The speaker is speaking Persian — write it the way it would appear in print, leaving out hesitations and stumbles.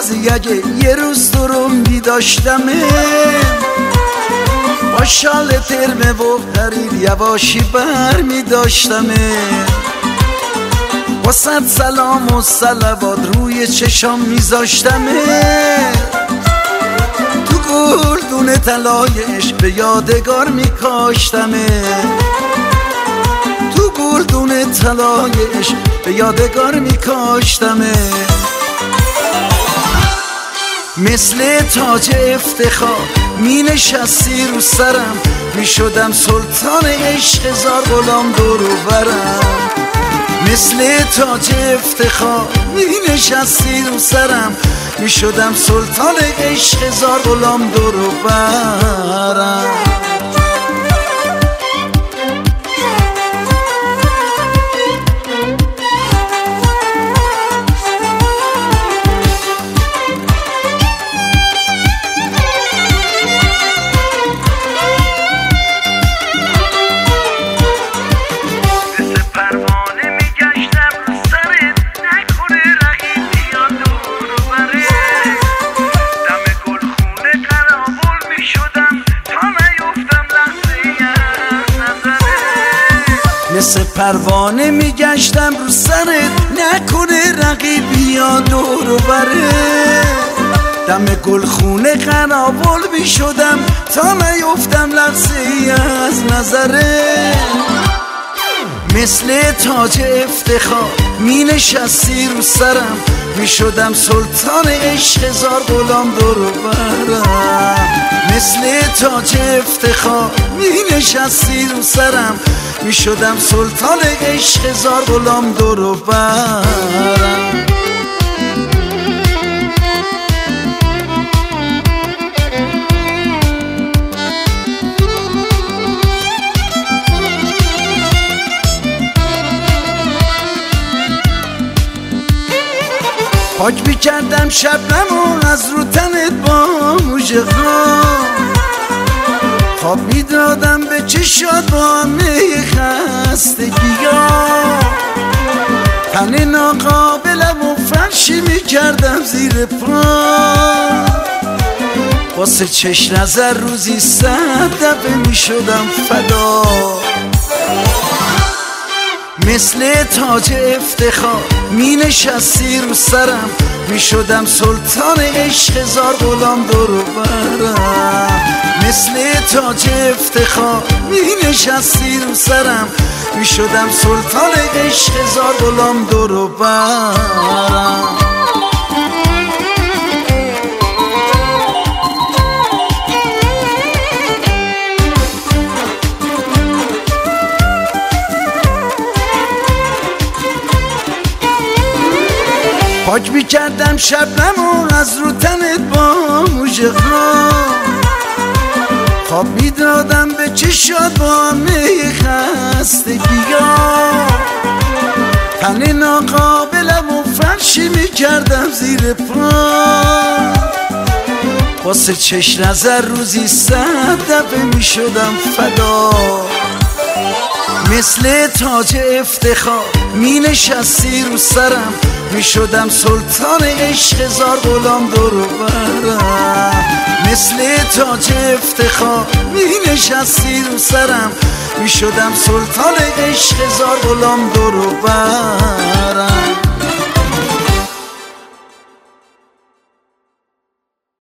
بازی اگه یه روز تو رو می داشتمه، با شال ترمه و حریر یواشی بر می داشتمه، با صد سلام و صلوات روی چشام می زاشتمه، تو گلدون طلایش به یادگار می کاشتمه، تو گلدون طلایش به یادگار می کاشتمه. مثل تاج افتخار می نشستی رو سرم، می شدم سلطان عشق زار غلام دور و برم. مثل تاج افتخار می نشستی رو سرم، می شدم سلطان عشق زار غلام دور و برم. مثل پروانه میگشتم رو سرت، نکنه رقیب یا دور و بره، دم گلخونه قراول میشدم تا نیفتم لحظه ای از نظره. مثل تاج افتخار می نشستی رو سرم، می شدم سلطان عشق زار غلام دور و برم. مثل تاج افتخار می نشستی رو سرم، می شدم سلطان عشق زار غلام دور و برم. پاک بیکردم شبنمو از رو تنت با موژه ها، خواب میدادم به چشات با همه خستگی ها، تن ناقابلم و فرشی میکردم زیر پا، واسه چش نظر روزی 100 دفعه میشدم فدا. مثل تاج افتخار می نشستی رو سرم، می شدم سلطان عشق زار غلام دور و برم. مثل تاج افتخار می نشستی رو سرم، می شدم سلطان عشق زار غلام دور و برم. پاک میکردم شبنمو از رو تنت با موژه ها، خواب میدادم به چشات با همه خستگی ها، تن ناقابلم و فرشی میکردم زیر پا، واسه چش نظر روزی 100 دفعه میشدم فدا. مثل تاج افتخار می نشستی رو سرم، می شدم سلطان عشق زار غلام دور و برم. مثل تاج افتخار می نشستی رو سرم، می شدم سلطان عشق زار غلام دور و برم.